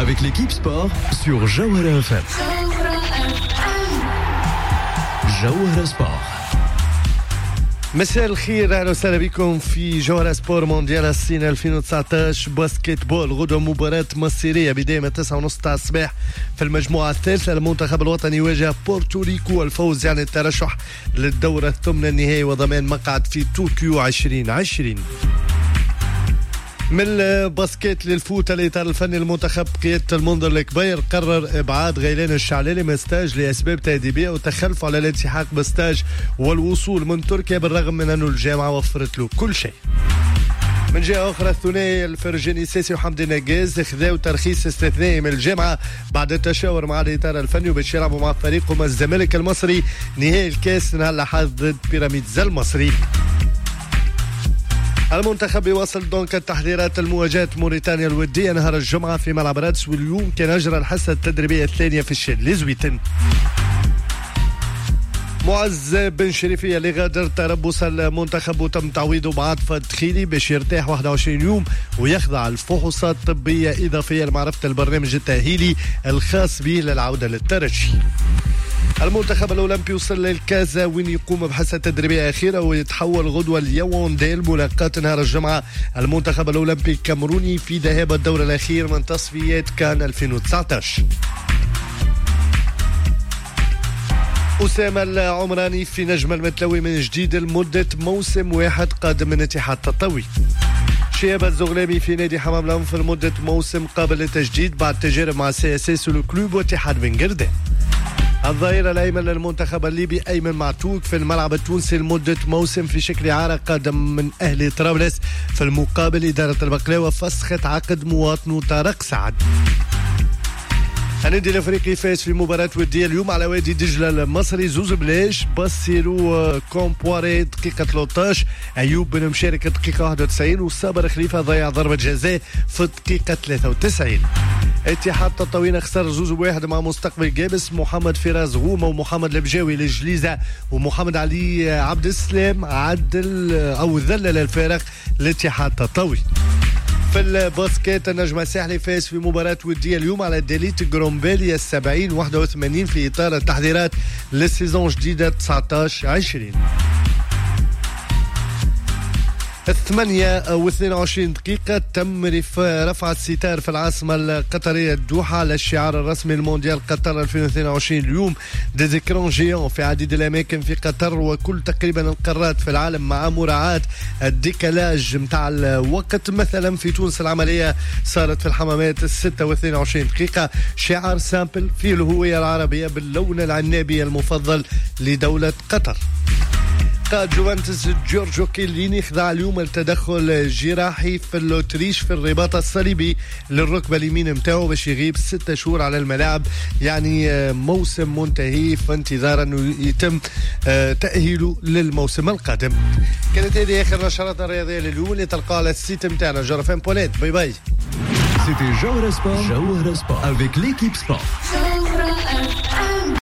avec l'équipe sport sur Jawhara FM. Jawhara Sport. مساء الخير، اهلا وسهلا بكم في جوهرة سبور مونديال الصين 2019 باسكت بول. غدوة مباراة مصيرية بداية من 9:30 تاع الصباح في المجموعة الثالثة. المنتخب الوطني يواجه بورتوريكو، الفوز يعني الترشح للدورة الثمن النهائي وضمان مقعد في طوكيو 2020. من الباسكت للفوت الإطار الفني المنتخب قيادة المنظر الكبير قرر إبعاد غيلان الشعلالي من ستاج لأسباب تأديبية وتخلف على الالتحاق بالستاج والوصول من تركيا، بالرغم من أن الجامعة وفرت له كل شيء. من جهة أخرى الثنائي الفرجاني ساسي وحمدي نجاز خذاو ترخيص استثنائي من الجامعة بعد التشاور مع الإطار الفني باش يلعبوا مع فريقهم الزمالك المصري نهائي الكاس نهار الأحد ضد بيراميدز المصري. المنتخب يواصل دونك التحضيرات المواجهة موريتانيا الودية نهار الجمعة في ملعب رادس، واليوم كان أجرى الحصة التدريبية الثانية في الشاد لزويتن. معز بن شريفية اللي غادر تربص المنتخب وتم تعويضه بعاطفة دخيلي باش يرتاح 21 يوم ويخضع الفحوصات الطبية إضافية لمعرفة البرنامج التأهيلي الخاص به للعودة للترجي. المنتخب الأولمبي وصل للكازا وين يقوم بحصة تدريبية أخيرة ويتحول غدوة لياوندي ملاقاة نهار الجمعة المنتخب الأولمبي الكاميروني في ذهاب الدور الأخير من تصفيات كان 2019. أسامة العمراني في نجم المتلوي من جديد لمدة موسم واحد قادم من اتحاد تطوي. شياب الزغلامي في نادي حمام الأنف لمدة موسم قابل للتجديد بعد تجارب مع CSS والكلوب واتحاد بن قردان. الظهير الأيمن للمنتخب الليبي أيمن معتوق في الملعب التونسي لمدة موسم في شكل إعارة قادم من أهلي طرابلس. في المقابل إدارة البقلاوة فسخت عقد مواطنه طارق سعد. النادي الافريقي فاز في مباراة ودية اليوم على وادي دجلة المصري زوز بلاش، بصيروا كومبواري دقيقة 13، أيوب بن مشارك دقيقة 91، وصابر خليفة ضيع ضربة جزاء في الدقيقة 93. اتحاد تطاوين خسر 2-1 مع مستقبل جابس. محمد فراس غومة ومحمد البجاوي للجليزة ومحمد علي عبد السلام عدل أو ذلل الفارق لاتحاد تطاوي. في الباسكت النجم الساحلي فاز في مباراة ودية اليوم على ديليت جرومباليا 70-81 في إطار التحضيرات للسيزون جديدة 19-20. 8:22 دقيقة تم رفع الستار في العاصمة القطرية الدوحة على الشعار الرسمي للمونديال قطر 2022 اليوم ديزيكرون جيون في عديد الأماكن في قطر وكل تقريبا القارات في العالم مع مراعاة الديكالاج متاع الوقت. مثلا في تونس العملية صارت في الحمامات 6:22 دقيقة. شعار سامبل فيه الهوية العربية باللون العنابي المفضل لدولة قطر. قائد جوفنتوس جورجو كيليني خضع اليوم التدخل جراحي في الأوتريش في الرباط الصليبي للركبة اليمين متاعه باش يغيب 6 شهور على الملاعب، يعني موسم منتهي في انتظار انه يتم تأهيله للموسم القادم. كانت هذه اخر نشرات الرياضية لليوم اللي تلقاها على السيت متاعنا جرفان بوليت. باي باي. C'était Jawhara Sport avec l'équipe sport.